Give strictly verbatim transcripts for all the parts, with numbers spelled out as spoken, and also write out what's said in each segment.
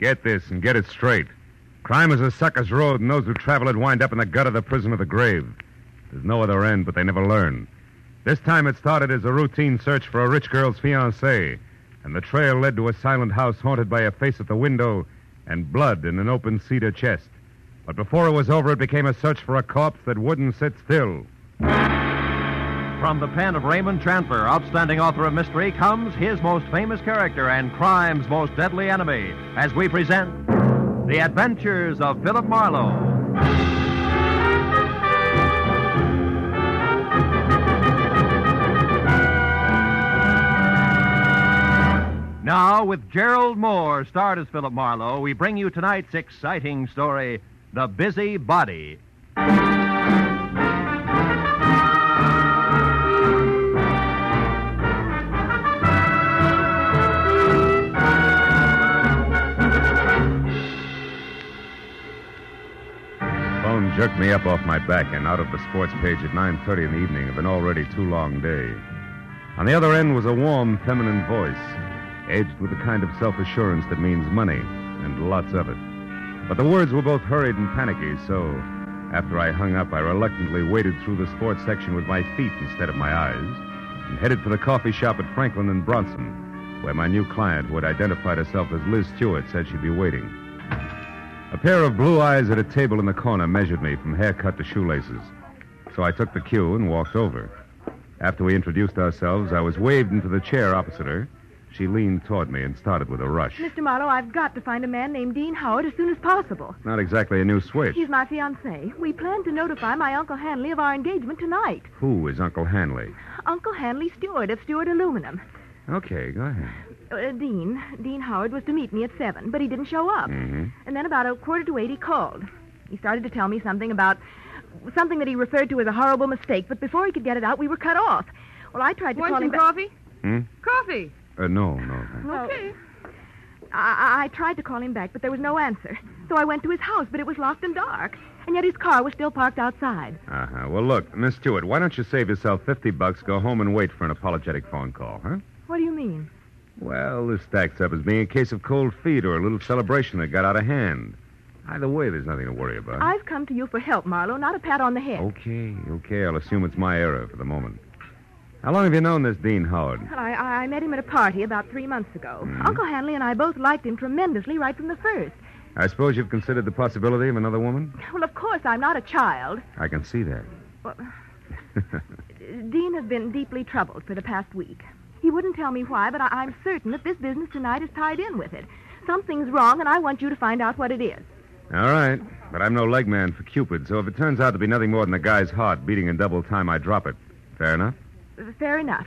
Get this and get it straight. Crime is a sucker's road, and those who travel it wind up in the gut of the prison of the grave. There's no other end, but they never learn. This time it started as a routine search for a rich girl's fiancé, and the trail led to a silent house haunted by a face at the window and blood in an open cedar chest. But before it was over, it became a search for a corpse that wouldn't sit still. From the pen of Raymond Chandler, outstanding author of mystery, comes his most famous character and crime's most deadly enemy, as we present The Adventures of Philip Marlowe. Now, with Gerald Moore, starred as Philip Marlowe, we bring you tonight's exciting story, The Busy Body. Phone jerked me up off my back and out of the sports page at nine thirty in the evening of an already too long day. On the other end was a warm, feminine voice, edged with the kind of self-assurance that means money, and lots of it. But the words were both hurried and panicky, so after I hung up, I reluctantly waded through the sports section with my feet instead of my eyes and headed for the coffee shop at Franklin and Bronson, where my new client, who had identified herself as Liz Stewart, said she'd be waiting. A pair of blue eyes at a table in the corner measured me from haircut to shoelaces, so I took the cue and walked over. After we introduced ourselves, I was waved into the chair opposite her. She leaned toward me and started with a rush. Mister Marlowe, I've got to find a man named Dean Howard as soon as possible. Not exactly a new switch. He's my fiancé. We plan to notify my Uncle Hanley of our engagement tonight. Who is Uncle Hanley? Uncle Hanley Stewart of Stewart Aluminum. Okay, go ahead. Uh, Dean, Dean Howard was to meet me at seven, but he didn't show up. Mm-hmm. And then about a quarter to eight, he called. He started to tell me something about something that he referred to as a horrible mistake, but before he could get it out, we were cut off. Well, I tried to Want call some him back. coffee? Hmm? Coffee. Uh, no, no. thanks. Okay. I-, I tried to call him back, but there was no answer. So I went to his house, but it was locked and dark. And yet his car was still parked outside. Uh-huh. Well, look, Miss Stewart, why don't you save yourself fifty bucks, go home and wait for an apologetic phone call, huh? What do you mean? Well, this stacks up as being a case of cold feet or a little celebration that got out of hand. Either way, there's nothing to worry about. I've come to you for help, Marlowe, not a pat on the head. Okay, okay, I'll assume it's my error for the moment. How long have you known this Dean Howard? Well, I, I met him at a party about three months ago. Mhm. Uncle Hanley and I both liked him tremendously right from the first. I suppose you've considered the possibility of another woman? Well, of course, I'm not a child. I can see that. Well, Dean has been deeply troubled for the past week. He wouldn't tell me why, but I- I'm certain that this business tonight is tied in with it. Something's wrong, and I want you to find out what it is. All right, but I'm no leg man for Cupid, so if it turns out to be nothing more than a guy's heart beating in double time, I drop it. Fair enough? Fair enough.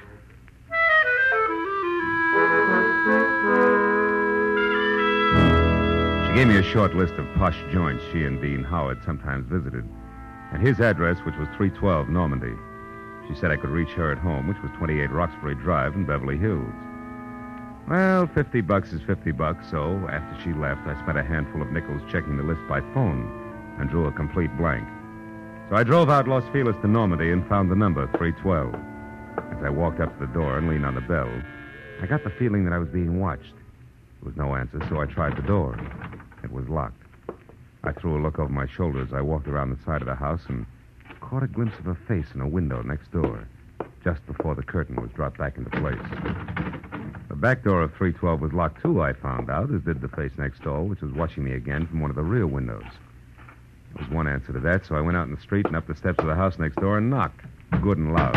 She gave me a short list of posh joints she and Dean Howard sometimes visited, and his address, which was three twelve Normandy. She said I could reach her at home, which was twenty-eight Roxbury Drive in Beverly Hills. Well, fifty bucks is fifty bucks, so after she left, I spent a handful of nickels checking the list by phone and drew a complete blank. So I drove out Los Feliz to Normandy and found the number, three twelve. As I walked up to the door and leaned on the bell, I got the feeling that I was being watched. There was no answer, so I tried the door. It was locked. I threw a look over my shoulder as I walked around the side of the house and caught a glimpse of a face in a window next door, just before the curtain was dropped back into place. The back door of three twelve was locked, too, I found out, as did the face next door, which was watching me again from one of the rear windows. There was one answer to that, so I went out in the street and up the steps of the house next door and knocked, good and loud.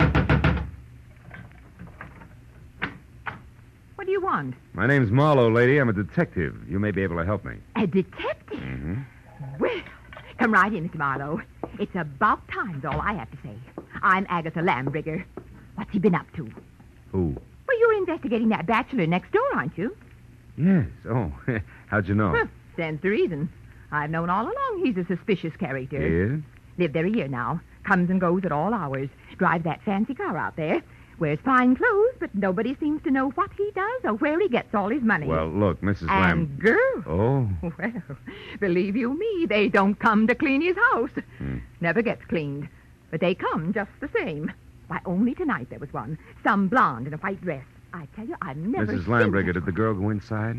What do you want? My name's Marlowe, lady. I'm a detective. You may be able to help me. A detective? Mm-hmm. Well, come right in, Mister Marlowe. It's about time's all I have to say. I'm Agatha Lambrigger. What's he been up to? Who? Well, you're investigating that bachelor next door, aren't you? Yes. Oh, how'd you know? Huh, stands to reason. I've known all along he's a suspicious character. Yeah? Lived there a year now. Comes and goes at all hours. Drives that fancy car out there. Wears fine clothes, but nobody seems to know what he does or where he gets all his money. Well, look, Missus Lamb... And girls. Oh? Well, believe you me, they don't come to clean his house. Hmm. Never gets cleaned. But they come just the same. Why, only tonight there was one. Some blonde in a white dress. I tell you, I've never Missus seen Lambrigger, such did the girl go inside?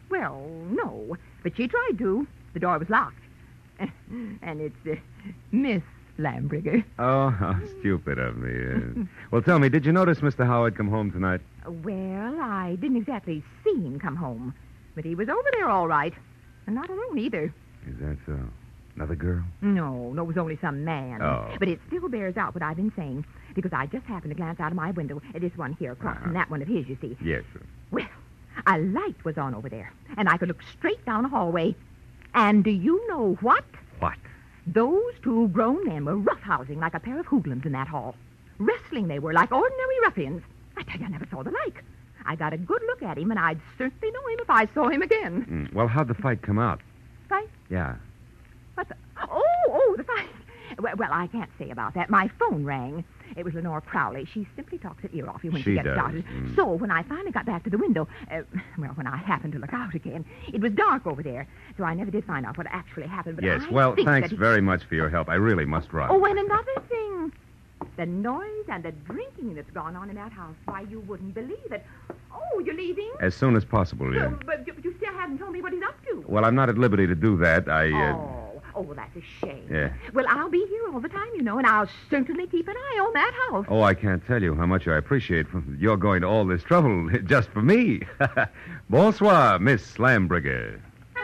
Well, no, but she tried to. The door was locked. And it's uh, Miss Lambriger. Oh, how stupid of me. Uh, well, tell me, did you notice Mister Howard come home tonight? Well, I didn't exactly see him come home, but he was over there all right. And not alone either. Is that so? Another girl? No, no, it was only some man. Oh. But it still bears out what I've been saying, because I just happened to glance out of my window at this one here across Uh-huh. from that one of his, you see. Yes, sir. Well, a light was on over there, and I could look straight down a hallway. And do you know what? What? Those two grown men were roughhousing like a pair of hoodlums in that hall. Wrestling they were, like ordinary ruffians. I tell you, I never saw the like. I got a good look at him, and I'd certainly know him if I saw him again. Mm. Well, how'd the fight come out? Fight? Yeah. What the? Oh, oh, the fight. Well, well, I can't say about that. My phone rang. It was Lenore Crowley. She simply talks her ear off you when she, She gets does. started. Mm. So when I finally got back to the window, uh, well, when I happened to look out again, it was dark over there. So I never did find out what actually happened. But Yes, I well, think thanks that he... very much for your help. I really must run. Oh, and another thing. The noise and the drinking that's gone on in that house. Why, you wouldn't believe it. Oh, you're leaving? As soon as possible, yeah. Oh, but you, you still haven't told me what he's up to. Well, I'm not at liberty to do that. I, uh... Oh, oh, well, that's a shame. Yeah. Well, I'll be here all the time, you know, and I'll certainly keep an eye on that house. Oh, I can't tell you how much I appreciate from you're going to all this trouble just for me. Bonsoir, Miss Lambriger.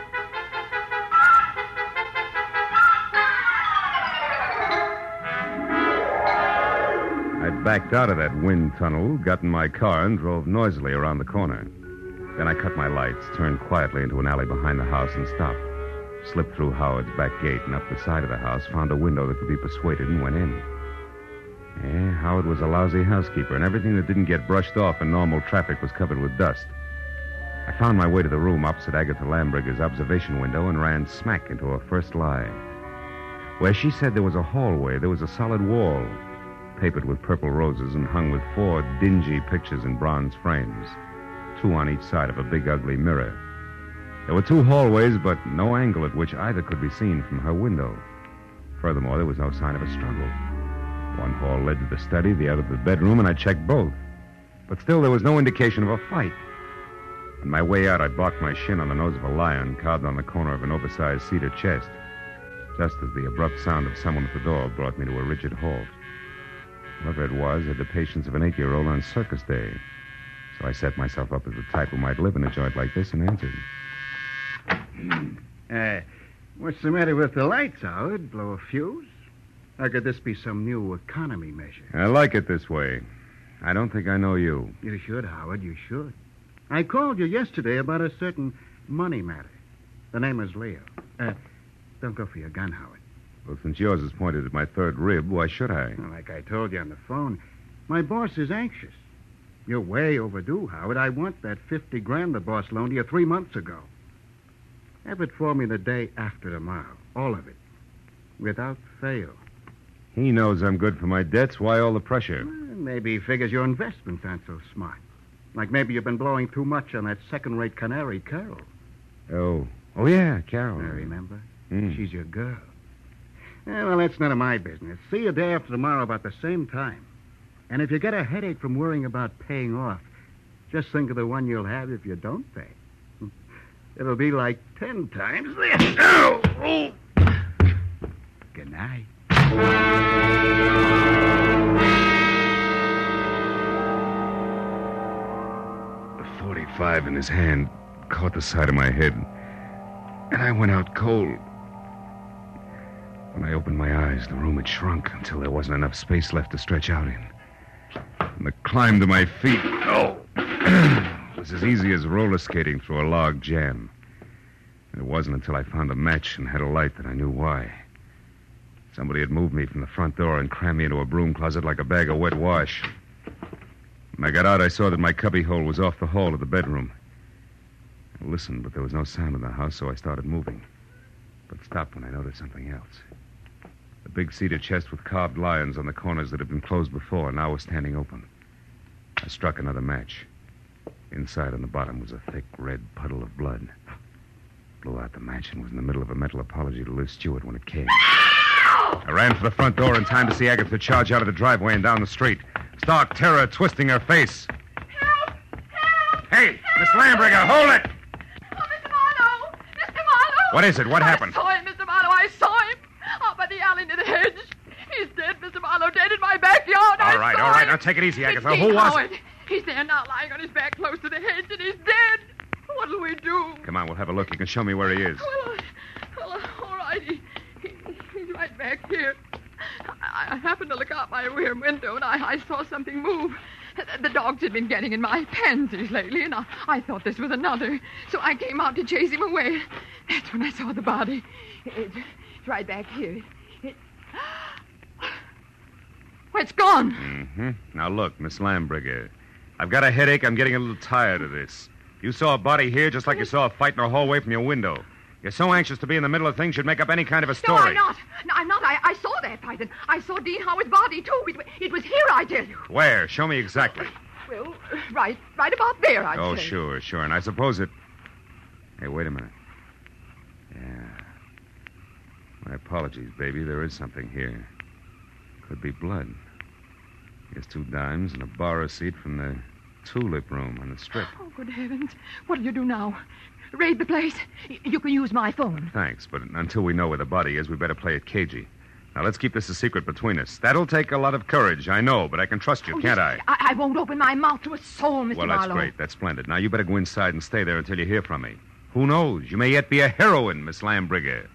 I backed out of that wind tunnel, got in my car, and drove noisily around the corner. Then I cut my lights, turned quietly into an alley behind the house, and stopped. Slipped through Howard's back gate and up the side of the house, found a window that could be persuaded, and went in. Yeah, Howard was a lousy housekeeper, and everything that didn't get brushed off in normal traffic was covered with dust. I found my way to the room opposite Agatha Lambriger's observation window and ran smack into her first lie. Where she said there was a hallway, there was a solid wall, papered with purple roses and hung with four dingy pictures in bronze frames, two on each side of a big, ugly mirror. There were two hallways, but no angle at which either could be seen from her window. Furthermore, there was no sign of a struggle. One hall led to the study, the other to the bedroom, and I checked both. But still, there was no indication of a fight. On my way out, I blocked my shin on the nose of a lion carved on the corner of an oversized cedar chest, just as the abrupt sound of someone at the door brought me to a rigid halt. Whoever it was had the patience of an eight-year-old on circus day. So I set myself up as the type who might live in a joint like this and answered. Uh, what's the matter with the lights, Howard? Blow a fuse? Or could this be some new economy measure? I like it this way. I don't think I know you. You should, Howard, you should. I called you yesterday about a certain money matter. The name is Leo. Uh, don't go for your gun, Howard. Well, since yours is pointed at my third rib, why should I? Well, like I told you on the phone, my boss is anxious. You're way overdue, Howard. I want that fifty grand the boss loaned you three months ago. Have it for me the day after tomorrow. All of it. Without fail. He knows I'm good for my debts. Why all the pressure? Well, maybe he figures your investments aren't so smart. Like maybe you've been blowing too much on that second-rate canary, Carol. Oh. Oh, yeah, Carol. I remember. Mm. She's your girl. Eh, well, that's none of my business. See you day after tomorrow about the same time. And if you get a headache from worrying about paying off, just think of the one you'll have if you don't pay. It'll be like ten times this. Oh! Oh! Good night. The forty-five in his hand caught the side of my head, and I went out cold. When I opened my eyes, the room had shrunk until there wasn't enough space left to stretch out in. And the climb to my feet, oh, was as easy as roller skating through a log jam. And it wasn't until I found a match and had a light that I knew why. Somebody had moved me from the front door and crammed me into a broom closet like a bag of wet wash. When I got out, I saw that my cubbyhole was off the hall of the bedroom. I listened, but there was no sound in the house, so I started moving. But stopped when I noticed something else. The big cedar chest with carved lions on the corners that had been closed before now was standing open. I struck another match. Inside on the bottom was a thick red puddle of blood. Blew out the match and was in the middle of a mental apology to Liz Stewart when it came. I ran for the front door in time to see Agatha charge out of the driveway and down the street. Stark terror twisting her face. Help! Help! Hey, Miss Lambriger, hold it! Oh, Mister What is it? What happened? I saw him, Mister Marlowe. I saw him. Up by the alley near the hedge. He's dead, Mister Marlowe. Dead in my backyard. All I right, saw all right. him. Now take it easy, Agatha. It's Who Dean was Howard. it? He's there now, lying on his back close to the hedge, and he's dead. What'll we do? Come on, we'll have a look. You can show me where he is. Well, well all right. He, he, he's right back here. I, I happened to look out my rear window, and I, I saw something move. The dogs had been getting in my pansies lately, and I, I thought this was another. So I came out to chase him away. That's when I saw the body. It, it's right back here. It, well, it's gone. Mm-hmm. Now, look, Miss Lambriger, I've got a headache. I'm getting a little tired of this. You saw a body here just like you saw a fight in a hallway from your window. You're so anxious to be in the middle of things, you'd make up any kind of a story. No, I'm not. No, I'm not. I, I saw that fight, and I saw Dean Howard's body, too. It, it was here, I tell you. Where? Show me exactly. Well, right, right about there, I'd Oh, say. sure, sure. And I suppose it... Hey, wait a minute. Yeah. My apologies, baby. There is something here. Could be blood. Here's two dimes and a bar receipt from the tulip room on the strip. Oh, good heavens. What'll you do now? Raid the place? Y- you can use my phone. Thanks, but until we know where the body is, we better play it cagey. Now, let's keep this a secret between us. That'll take a lot of courage, I know, but I can trust you, Oh, can't yes, I? I? I won't open my mouth to a soul, Mister Well, that's Marlowe. great. That's splendid. Now, you better go inside and stay there until you hear from me. Who knows? You may yet be a heroine, Miss Lambriger.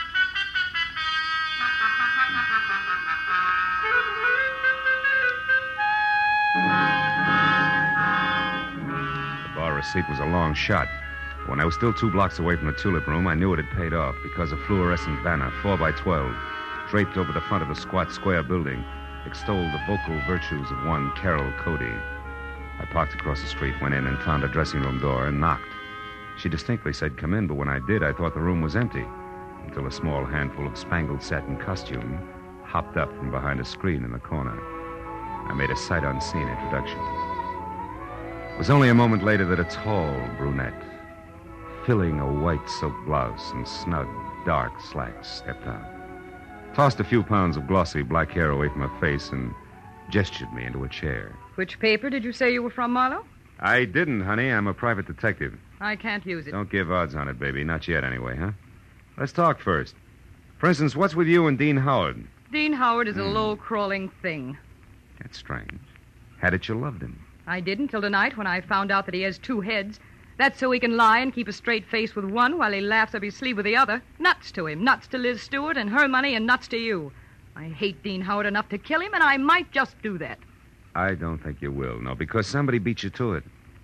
The bar receipt was a long shot. When I was still two blocks away from the tulip room, I knew it had paid off because a fluorescent banner, four by twelve, draped over the front of the squat square building, extolled the vocal virtues of one Carol Cody. I parked across the street, went in, and found a dressing room door and knocked. She distinctly said, "Come in," but when I did, I thought the room was empty, until a small handful of spangled satin costume hopped up from behind a screen in the corner. I made a sight-unseen introduction. It was only a moment later that a tall brunette, filling a white silk blouse and snug, dark slacks, stepped out, tossed a few pounds of glossy black hair away from her face, and gestured me into a chair. Which paper did you say you were from, Marlowe? I didn't, honey. I'm a private detective. I can't use it. Don't give odds on it, baby. Not yet, anyway, huh? Let's talk first. For instance, what's with you and Dean Howard? Dean Howard is a Hmm. low-crawling thing. That's strange. Had it you loved him? I did until tonight when I found out that he has two heads. That's so he can lie and keep a straight face with one while he laughs up his sleeve with the other. Nuts to him. Nuts to Liz Stewart and her money, and nuts to you. I hate Dean Howard enough to kill him, and I might just do that. I don't think you will, no, because somebody beat you to it.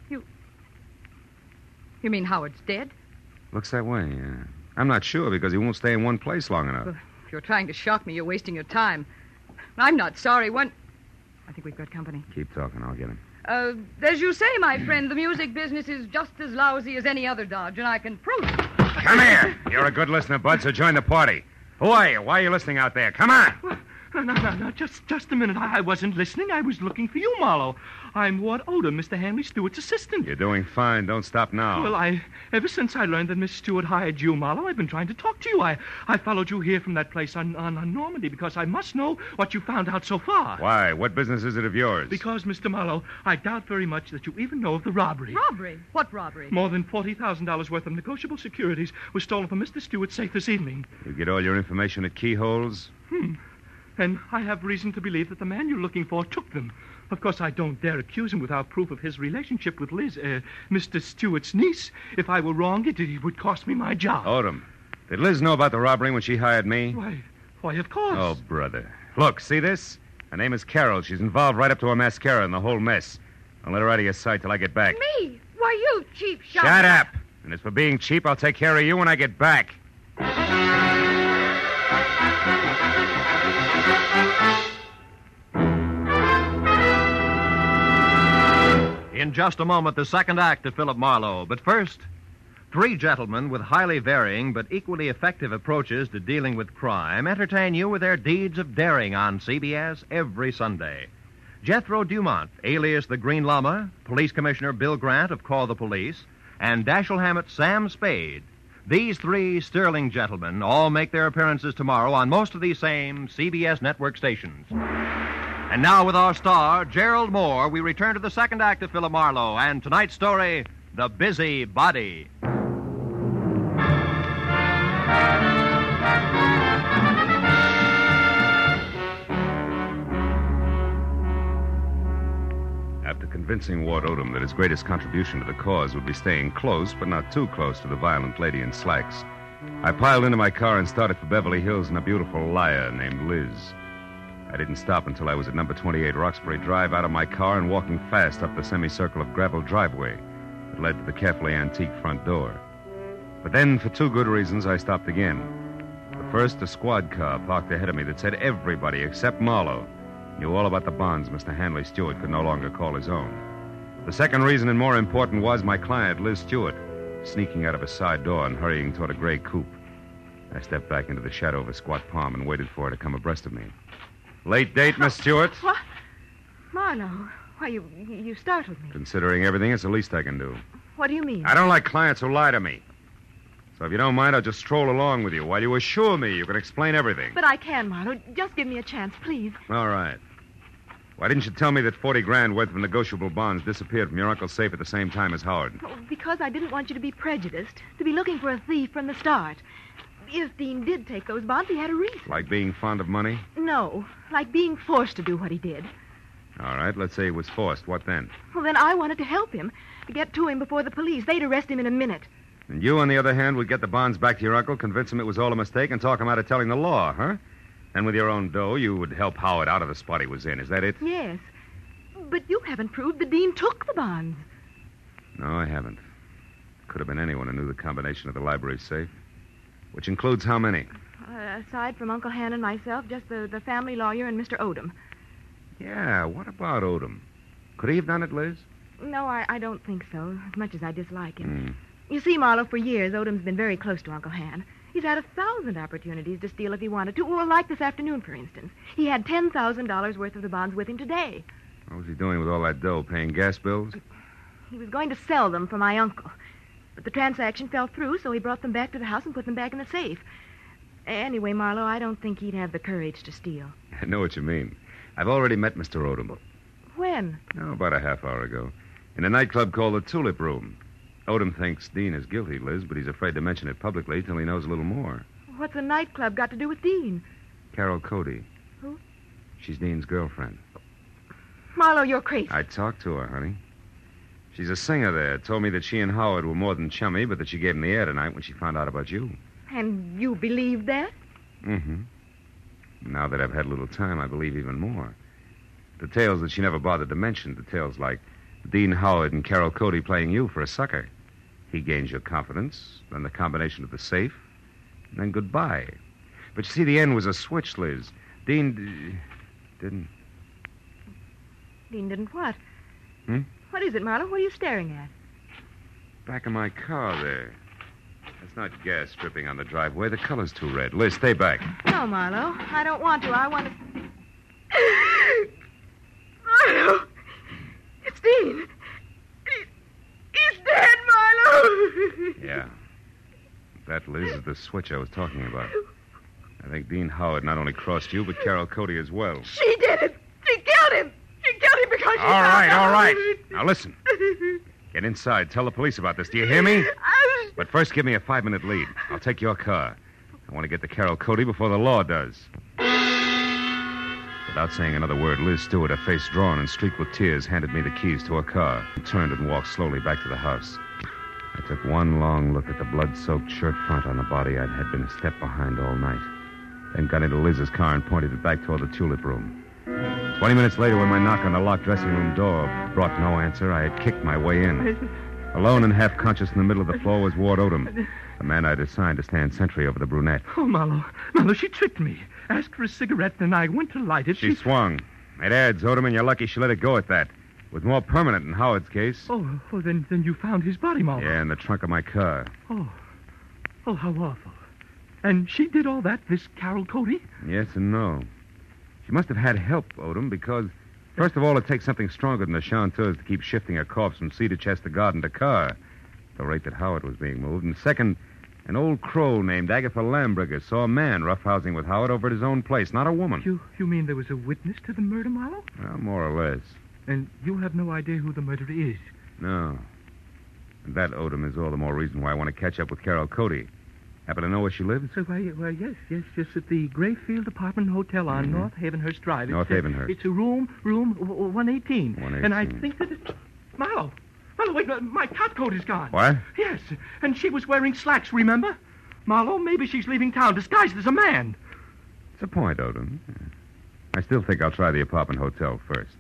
You mean Howard's dead? Looks that way, yeah. I'm not sure because he won't stay in one place long enough. Well, if you're trying to shock me, you're wasting your time. I'm not sorry. One... I think we've got company. Keep talking. I'll get him. Uh, as you say, my friend, the music business is just as lousy as any other dodge, and I can prove it. Come here. You're a good listener, Bud, so join the party. Who are you? Why are you listening out there? Come on. No, no, no, no. Just, just a minute. I, I wasn't listening. I was looking for you, Marlowe. I'm Ward Odom, Mister Henry Stewart's assistant. You're doing fine. Don't stop now. Well, I, ever since I learned that Miss Stewart hired you, Marlowe, I've been trying to talk to you. I, I followed you here from that place on, on, on Normandy because I must know what you found out so far. Why? What business is it of yours? Because, Mister Marlowe, I doubt very much that you even know of the robbery. Robbery? What robbery? More than forty thousand dollars worth of negotiable securities was stolen from Mister Stewart's safe this evening. You get all your information at keyholes? Hmm. And I have reason to believe that the man you're looking for took them. Of course, I don't dare accuse him without proof of his relationship with Liz, uh, Mister Stewart's niece. If I were wrong, it, it would cost me my job. Odom, did Liz know about the robbery when she hired me? Why, why, of course. Oh, brother. Look, see this? Her name is Carol. She's involved right up to her mascara in the whole mess. I'll let her out of your sight till I get back. Me? Why, you cheap shot. Shut up! And as for being cheap, I'll take care of you when I get back. In just a moment, the second act of Philip Marlowe. But first, three gentlemen with highly varying but equally effective approaches to dealing with crime entertain you with their deeds of daring on C B S every Sunday. Jethro Dumont, alias the Green Llama, Police Commissioner Bill Grant of Call the Police, and Dashiell Hammett's Sam Spade. These three sterling gentlemen all make their appearances tomorrow on most of these same C B S network stations. And now with our star, Gerald Moore, we return to the second act of Philip Marlowe and tonight's story, The Busy Body. convincing Ward Odom that his greatest contribution to the cause would be staying close, but not too close, to the violent lady in slacks, I piled into my car and started for Beverly Hills in a beautiful liar named Liz. I didn't stop until I was at number twenty-eight Roxbury Drive, out of my car and walking fast up the semicircle of gravel driveway that led to the carefully antique front door. But then, for two good reasons, I stopped again. The first, a squad car parked ahead of me that said everybody except Marlowe knew all about the bonds Mister Hanley Stewart could no longer call his own. The second reason, and more important, was my client, Liz Stewart, sneaking out of a side door and hurrying toward a gray coupe. I stepped back into the shadow of a squat palm and waited for her to come abreast of me. Late date, Miss Stewart? What? Marlowe, why, you you startled me. Considering everything, it's the least I can do. What do you mean? I don't like clients who lie to me. So if you don't mind, I'll just stroll along with you while you assure me you can explain everything. But I can, Marlowe. Just give me a chance, please. All right. Why didn't you tell me that forty grand worth of negotiable bonds disappeared from your uncle's safe at the same time as Howard? Oh, because I didn't want you to be prejudiced, to be looking for a thief from the start. If Dean did take those bonds, he had a reason. Like being fond of money? No, like being forced to do what he did. All right, let's say he was forced. What then? Well, then I wanted to help him, to get to him before the police. They'd arrest him in a minute. And you, on the other hand, would get the bonds back to your uncle, convince him it was all a mistake, and talk him out of telling the law, huh? And with your own dough, you would help Howard out of the spot he was in. Is that it? Yes. But you haven't proved that Dean took the bonds. No, I haven't. Could have been anyone who knew the combination of the library safe. Which includes how many? Uh, aside from Uncle Han and myself, just the, the family lawyer and Mister Odom. Yeah, what about Odom? Could he have done it, Liz? No, I, I don't think so, as much as I dislike him. Mm. You see, Marlowe, for years, Odom's been very close to Uncle Han. He's had a thousand opportunities to steal if he wanted to. Well, like this afternoon, for instance. He had ten thousand dollars worth of the bonds with him today. What was he doing with all that dough? Paying gas bills? He was going to sell them for my uncle. But the transaction fell through, so he brought them back to the house and put them back in the safe. Anyway, Marlowe, I don't think he'd have the courage to steal. I know what you mean. I've already met Mister Odom. When? Oh, about a half hour ago. In a nightclub called the Tulip Room. Odom thinks Dean is guilty, Liz, but he's afraid to mention it publicly till he knows a little more. What's a nightclub got to do with Dean? Carol Cody. Who? She's Dean's girlfriend. Marlowe, you're crazy. I talked to her, honey. She's a singer there. Told me that she and Howard were more than chummy, but that she gave him the air tonight when she found out about you. And you believe that? Mm-hmm. Now that I've had a little time, I believe even more. Details that she never bothered to mention. Details like Dean Howard and Carol Cody playing you for a sucker. He gains your confidence, then the combination of the safe, and then goodbye. But you see, the end was a switch, Liz. Dean d- didn't... Dean didn't what? Hmm? What is it, Marlowe? What are you staring at? Back of my car there. That's not gas dripping on the driveway. The color's too red. Liz, stay back. No, Marlowe. I don't want to. I want to... Marlowe! It's Dean. He, he's dead, Marlowe! Yeah. That, Liz, is the switch I was talking about. I think Dean Howard not only crossed you, but Carol Cody as well. She did it! She killed him! She killed him because she... All right, all right. Now, listen. Get inside. Tell the police about this. Do you hear me? But first, give me a five-minute lead. I'll take your car. I want to get to Carol Cody before the law does. Without saying another word, Liz Stewart, her face drawn and streaked with tears, handed me the keys to her car and turned and walked slowly back to the house. I took one long look at the blood-soaked shirt front on the body I'd had been a step behind all night, then got into Liz's car and pointed it back toward the Tulip Room. Twenty minutes later, when my knock on the locked dressing room door brought no answer, I had kicked my way in. Alone and half-conscious in the middle of the floor was Ward Odom, the man I'd assigned to stand sentry over the brunette. Oh, Marlowe. Marlowe, she tricked me. Asked for a cigarette, and I went to light it. She, she swung. It adds, Odom, and you're lucky she let it go at that. It was more permanent in Howard's case. Oh, oh then, then you found his body, Marlowe. Yeah, in the trunk of my car. Oh. Oh, how awful. And she did all that, this Carol Cody? Yes and no. She must have had help, Odom, because, first of all, it takes something stronger than the chanteurs to keep shifting a corpse from cedar chest to garden to car, at the rate that Howard was being moved. And second, an old crow named Agatha Lambriger saw a man roughhousing with Howard over at his own place, not a woman. You you mean there was a witness to the murder, Marlowe? Well, more or less. And you have no idea who the murderer is? No. And that, Odom, is all the more reason why I want to catch up with Carol Cody. Happen to know where she lives? So, why, well, yes, yes, just at the Grayfield Apartment Hotel on Mhm. North Havenhurst Drive. North It's, uh, Havenhurst. It's a room, room w- one eighteen. one And I eighteen. think that it's... Marlo. Marlo, wait, no, my top coat is gone. What? Yes, and she was wearing slacks, remember? Marlo, maybe she's leaving town disguised as a man. It's a point, Odom. I still think I'll try the apartment hotel first.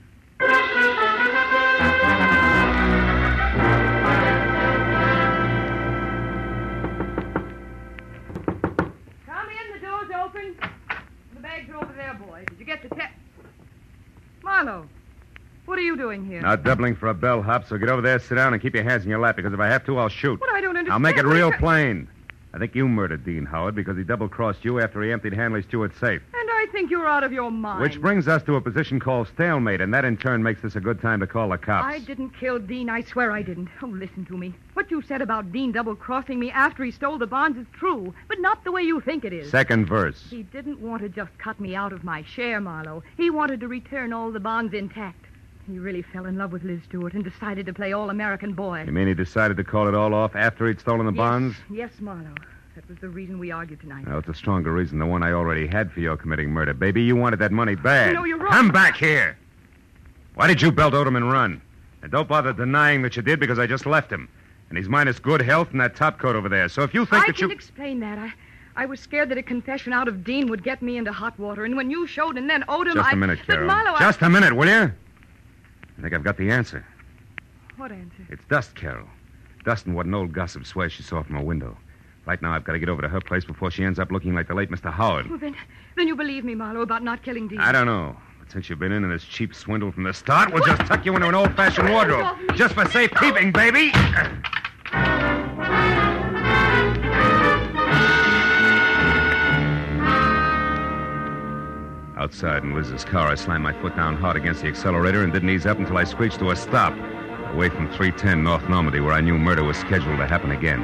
Come in, the door's open. The bags are over there, boy. Did you get the text? Marlo, what are you doing here? Not doubling for a bellhop, so get over there, sit down, and keep your hands in your lap, because if I have to, I'll shoot. What? I don't understand. I'll make it What real you- plain. I think you murdered Dean Howard because he double-crossed you after he emptied Hanley Stewart's safe. And I think you're out of your mind. Which brings us to a position called stalemate, and that in turn makes this a good time to call the cops. I didn't kill Dean. I swear I didn't. Oh, listen to me. What you said about Dean double-crossing me after he stole the bonds is true, but not the way you think it is. Second verse. He didn't want to just cut me out of my share, Marlowe. He wanted to return all the bonds intact. He really fell in love with Liz Stewart and decided to play all-American boy. You mean he decided to call it all off after he'd stolen the Yes, bonds? Yes, Marlowe. That was the reason we argued tonight. No, it's a stronger reason than the one I already had for your committing murder. Baby, you wanted that money bad. No, you're wrong. Come back here. Why did you belt Odom and run? And don't bother denying that you did, because I just left him. And he's minus good health and that top coat over there. So if you think I that can you... explain that. I, I was scared that a confession out of Dean would get me into hot water. And when you showed and then Odom, Just I... a minute, But Carol. Marlowe, Just a minute, will you? I think I've got the answer. I... What answer? It's Dust, Carol. Dust and what an old gossip swears she saw from her window. Right now, I've got to get over to her place before she ends up looking like the late Mister Howard. Well, then, then you believe me, Marlowe, about not killing Dean. I don't know. But since you've been in this cheap swindle from the start, we'll just tuck you into an old-fashioned wardrobe. Just for safekeeping, baby. Outside in Liz's car, I slammed my foot down hard against the accelerator and didn't ease up until I screeched to a stop, away from three ten North Normandy, where I knew murder was scheduled to happen again.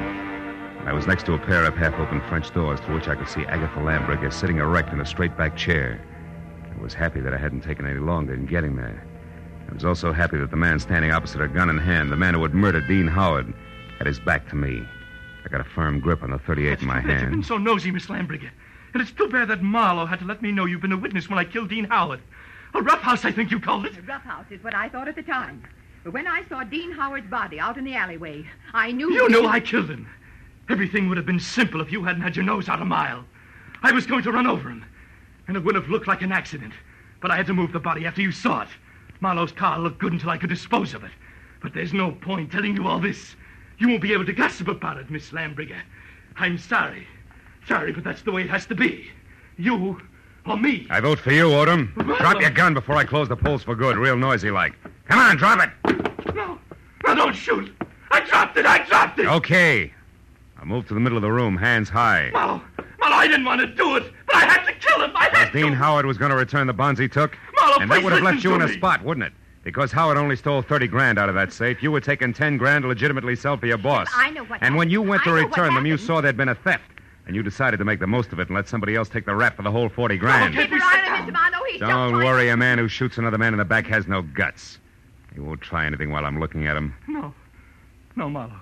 I was next to a pair of half-open French doors through which I could see Agatha Lambricker sitting erect in a straight-back chair. I was happy that I hadn't taken any longer in getting there. I was also happy that the man standing opposite her, gun in hand, the man who had murdered Dean Howard, had his back to me. I got a firm grip on the thirty-eight in my You've been hand. so nosy, Miss Lambricker. And it's too bad that Marlowe had to let me know you've been a witness when I killed Dean Howard. A roughhouse, I think you called it. A roughhouse is what I thought at the time. But when I saw Dean Howard's body out in the alleyway, I knew... You knew I killed him. Everything would have been simple if you hadn't had your nose out a mile. I was going to run over him, and it would have looked like an accident. But I had to move the body after you saw it. Marlowe's car looked good until I could dispose of it. But there's no point telling you all this. You won't be able to gossip about it, Miss Lambricker. I'm sorry. Sorry, but that's the way it has to be. You or me. I vote for you, Odom. Drop your gun before I close the polls for good, real noisy like. Come on, drop it. No. No, don't shoot. I dropped it. I dropped it. Okay. I'll move to the middle of the room, hands high. Marlowe. Marlowe, I didn't want to do it, but I had to kill him. I had Because to. Dean Howard was going to return the bonds he took. Marlowe, And that please would have left listen you in to a me. spot, wouldn't it? Because Howard only stole thirty grand out of that safe. You were taking ten grand to legitimately sell for your boss. I know what And when you went to I know what return them, you happened. saw there'd been a theft. And you decided to make the most of it and let somebody else take the rap for the whole forty grand. Okay. Keep your eye on him, Mister Marlowe. He's just Don't trying- worry, a man who shoots another man in the back has no guts. He won't try anything while I'm looking at him. No. No, Marlowe.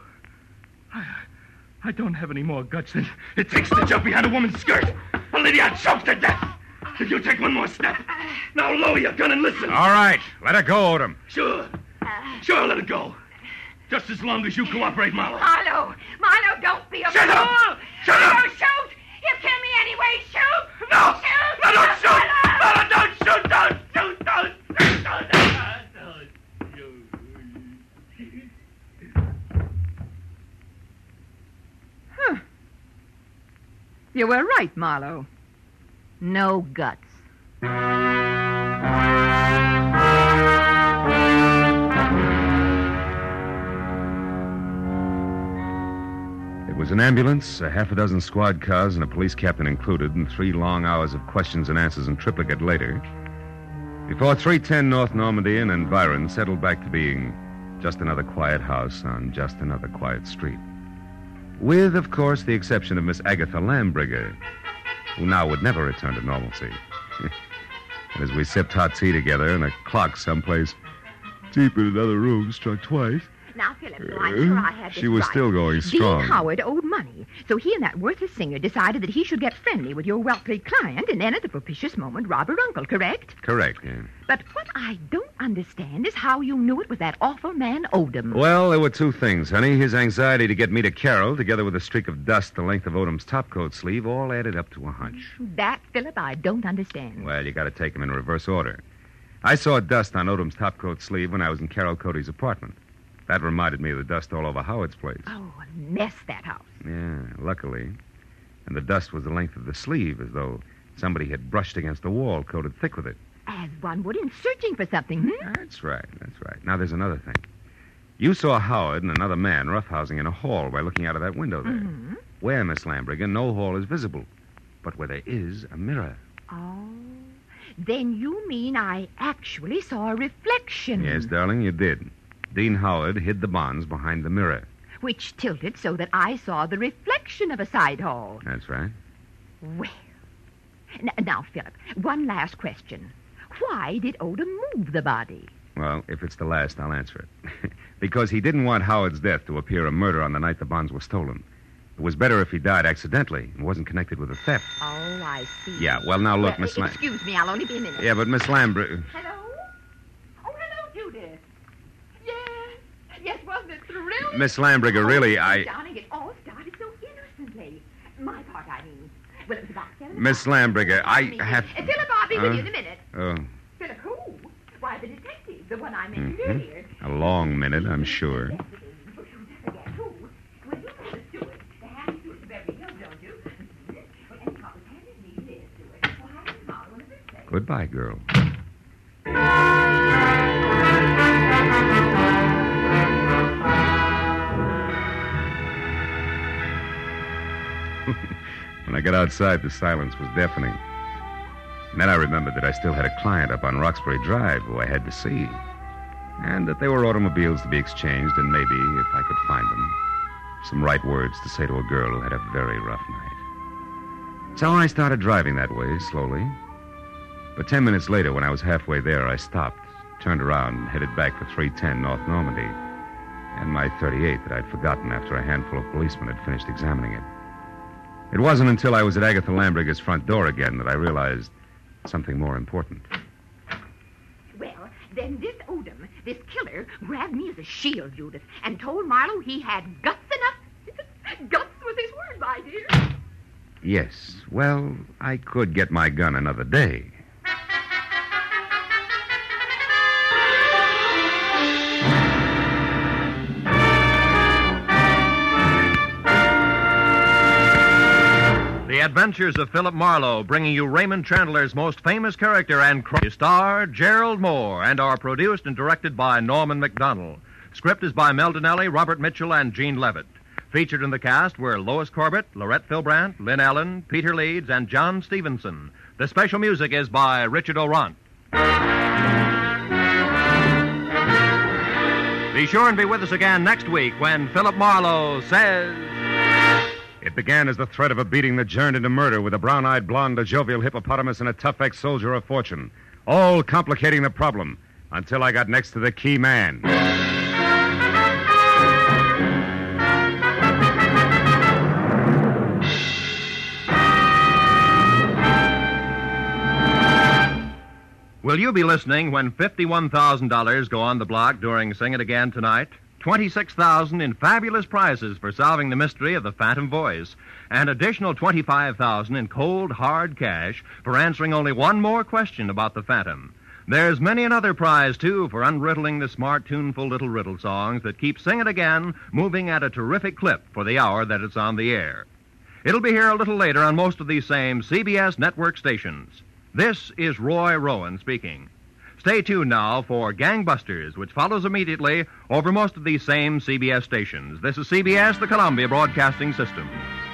I, I don't have any more guts than it takes to jump behind a woman's skirt. A lady I'd choke to death. If you take one more step. Now lower your gun and listen. All right, let her go, Odom. Sure. Sure, let it go. Just as long as you cooperate, Marlowe. Marlowe! Marlowe, don't be a Shut fool! up! Shut up! Marlowe, shoot! He'll kill me anyway. Shoot! No! Shoot! No, don't shoot! Marlowe! Marlowe, don't shoot! Don't shoot! Don't shoot! Don't Huh. You were right, Marlowe. No guts. It was an ambulance, a half a dozen squad cars, and a police captain included, and three long hours of questions and answers in triplicate later, before three ten North Normandy and Environ settled back to being just another quiet house on just another quiet street. With, of course, the exception of Miss Agatha Lambricker, who now would never return to normalcy. And as we sipped hot tea together and a clock someplace deep in another room struck twice... Now, Philip, so I'm sure I had this She was right. still going strong. Dean Howard owed money, so he and that worthless singer decided that he should get friendly with your wealthy client and then at the propitious moment rob her uncle, correct? Correct, yeah. But what I don't understand is how you knew it was that awful man Odom. Well, there were two things, honey. His anxiety to get me to Carol, together with a streak of dust the length of Odom's topcoat sleeve, all added up to a hunch. That, Philip, I don't understand. Well, you got to take them in reverse order. I saw dust on Odom's topcoat sleeve when I was in Carol Cody's apartment. That reminded me of the dust all over Howard's place. Oh, a mess, that house. Yeah, luckily. And the dust was the length of the sleeve, as though somebody had brushed against a wall coated thick with it. As one would in searching for something, hmm? That's right, that's right. Now, there's another thing. You saw Howard and another man roughhousing in a hall by looking out of that window there. Mm-hmm. Where, Miss Lambriger, no hall is visible, but where there is a mirror. Oh, then you mean I actually saw a reflection. Yes, darling, you did. Dean Howard hid the bonds behind the mirror. Which tilted so that I saw the reflection of a side hall. That's right. Well, n- now, Philip, one last question. Why did Odom move the body? Well, if it's the last, I'll answer it. Because he didn't want Howard's death to appear a murder on the night the bonds were stolen. It was better if he died accidentally and wasn't connected with a theft. Oh, I see. Yeah, well, now look, Well, Miss Lam... Excuse me, I'll only be a minute. Yeah, but Miss Lambriger... Hello? Oh, hello, Judith. Yes. Yes, wasn't it thrilling? Miss Lambriger, really, oh, I... Darling, it all started so innocently. My part, I mean. Well, it was about seven Miss o'clock. Lambriger, I Me. have... Uh, Philip, I'll be with Huh? you in a minute. Oh, Philip, who? Why, the detective, the one I mentioned mhm. earlier. A long minute, I'm sure. Yes, it is. But you never get who. Well, you know the steward, the handy steward of Beverly Hills, don't you? Well, anyhow, it handed me this steward. So have him out one of his days. Goodbye, girl. When I got outside, the silence was deafening. And then I remembered that I still had a client up on Roxbury Drive who I had to see. And that there were automobiles to be exchanged, and maybe, if I could find them, some right words to say to a girl who had a very rough night. So I started driving that way, slowly. But ten minutes later, when I was halfway there, I stopped, turned around, and headed back for three ten North Normandy, and my thirty-eight that I'd forgotten after a handful of policemen had finished examining it. It wasn't until I was at Agatha Lambriger's front door again that I realized something more important. Well, then this Odom, this killer, grabbed me as a shield, Judith, and told Marlowe he had guts enough. Guts was his word, my dear. Yes, well, I could get my gun another day. The Adventures of Philip Marlowe, bringing you Raymond Chandler's most famous character and cr- star, Gerald Moore, and are produced and directed by Norman McDonald. Script is by Mel Donnelly, Robert Mitchell, and Gene Levitt. Featured in the cast were Lois Corbett, Lorette Philbrandt, Lynn Allen, Peter Leeds, and John Stevenson. The special music is by Richard Orant. Be sure and be with us again next week when Philip Marlowe says... It began as the threat of a beating that turned into murder with a brown-eyed blonde, a jovial hippopotamus, and a tough ex-soldier of fortune, all complicating the problem until I got next to the key man. Will you be listening when fifty-one thousand dollars go on the block during Sing It Again tonight? twenty-six thousand dollars in fabulous prizes for solving the mystery of the Phantom Voice, and additional twenty-five thousand dollars in cold, hard cash for answering only one more question about the Phantom. There's many another prize, too, for unriddling the smart, tuneful little riddle songs that keep Sing It Again moving at a terrific clip for the hour that it's on the air. It'll be here a little later on most of these same C B S network stations. This is Roy Rowan speaking. Stay tuned now for Gangbusters, which follows immediately over most of these same C B S stations. This is C B S, the Columbia Broadcasting System.